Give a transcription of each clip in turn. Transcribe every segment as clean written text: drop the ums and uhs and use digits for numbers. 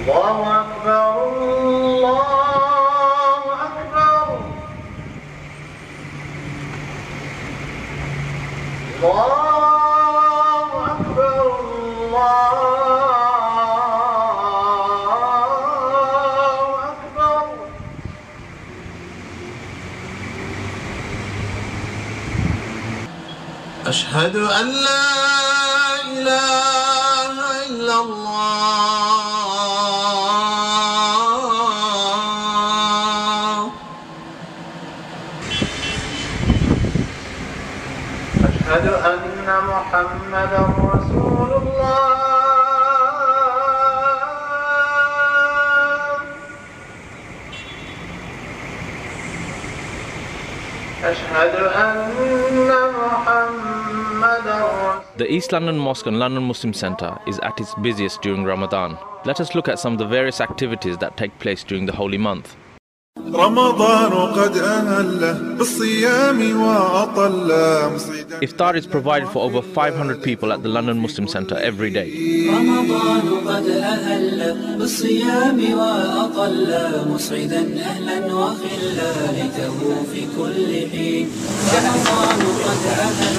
الله أكبر الله أكبر الله أكبر الله أكبر أشهد أن لا إله إلا الله أشهد أن محمدا رسول الله أشهد أن محمدا رسول The East London Mosque and London Muslim Centre is at its busiest during Ramadan. Let us look at some of the various activities that take place during the holy month. رمضان قد أهل بالصيام وأطل مصيدا. Iftar is provided for over 500 people at the London Muslim Centre every day. رمضان قد أهل بالصيام وأطل مسعدا أهلا وخلا ليته في كل حين. رمضان قد أهل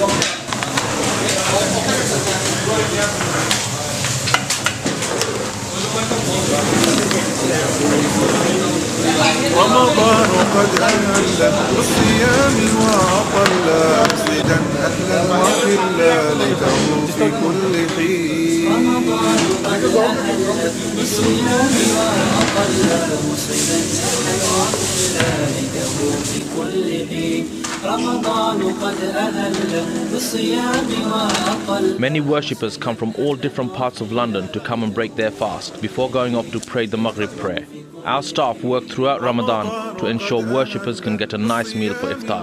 رمضان قد أهل بالصيام وأطل مصيدا أهلا وخلا ليته في كل حين. رمضان قد أهل بالصيام وأطل مسعدا أهلا وخلا ليته في كل حين. رمضان قد أهل بالصيام وأطل. Many worshippers come from all different parts of London to come and break their fast before going off to pray the Maghrib prayer. Our staff work throughout Ramadan to ensure worshippers can get a nice meal for iftar.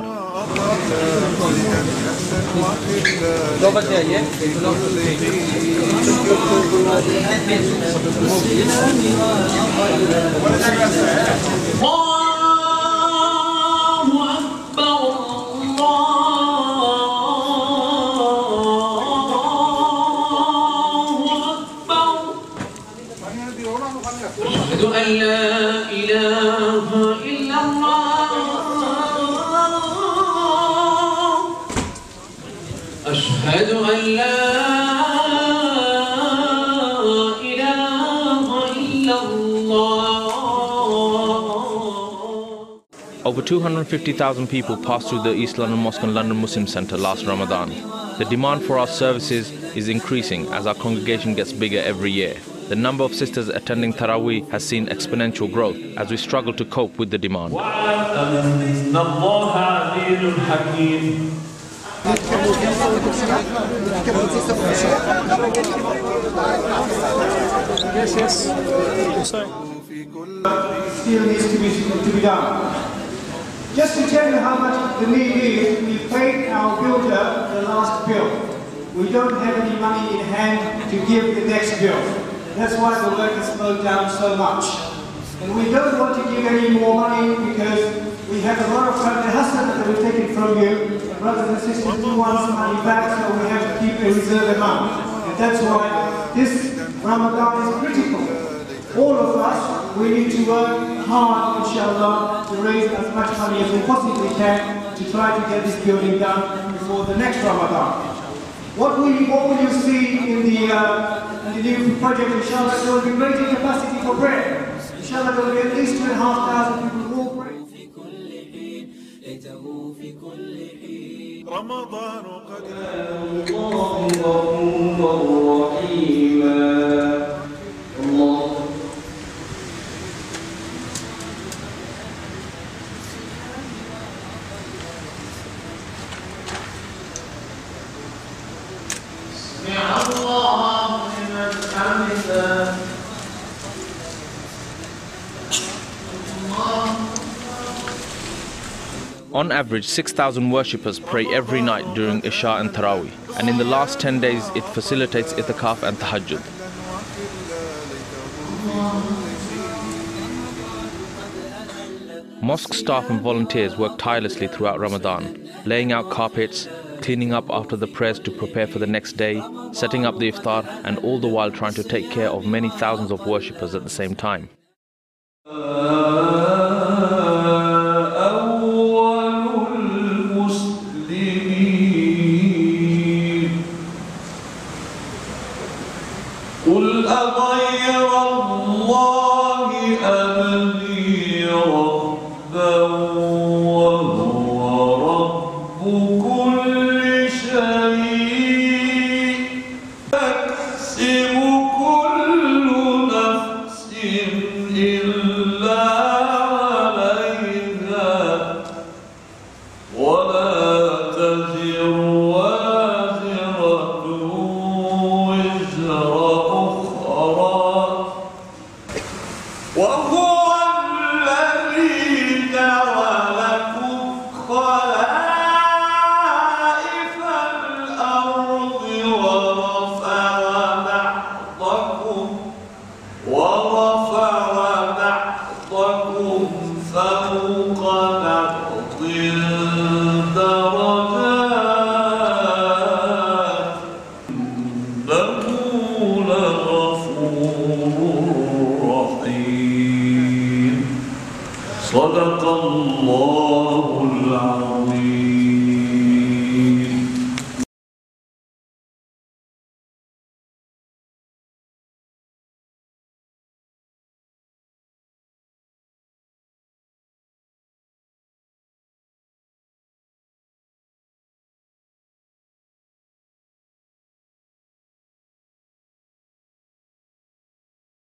أشهد أن لا إله إلا الله أشهد أن لا إله إلا الله. Over 250,000 people passed through the East London Mosque and London Muslim Centre last Ramadan. The demand for our services is increasing as our congregation gets bigger every year. The number of sisters attending Taraweeh has seen exponential growth as we struggle to cope with the demand. Still needs to be done. Just to tell you how much the need is, we paid our builder the last bill. We don't have any money in hand to give the next bill. That's why the work has slowed down so much. And we don't want to give any more money because we have a lot of hustle that we've taken from you. And brothers and sisters do want some money back, so we have to keep a reserve amount. And that's why this Ramadan is critical. All of us, we need to work hard, inshallah, to raise as much money as we possibly can to try to get this building done before the next Ramadan. What will you see in the new project? Inshallah, there will be greater capacity for prayer. Inshallah, there will be at least 2,500 people more praying. رمضان قد الله غفورا رحيما. الله سمع الله لمن حمده. On average, 6,000 worshippers pray every night during Isha and Taraweeh, and in the last 10 days it facilitates itikaf and tahajjud. Mosque staff and volunteers work tirelessly throughout Ramadan, laying out carpets, cleaning up after the prayers to prepare for the next day, setting up the iftar, and all the while trying to take care of many thousands of worshippers at the same time. قل أغير الله أبغي ربا وهو رب كل شيء تكسب كل نفس إلا عليها ولا تزر وازرة وزر وهو الذي جعلكم خلائف الأرض ورفع بعضكم فوق بعض درجات إنه لغفور رحيم. صدق الله العظيم.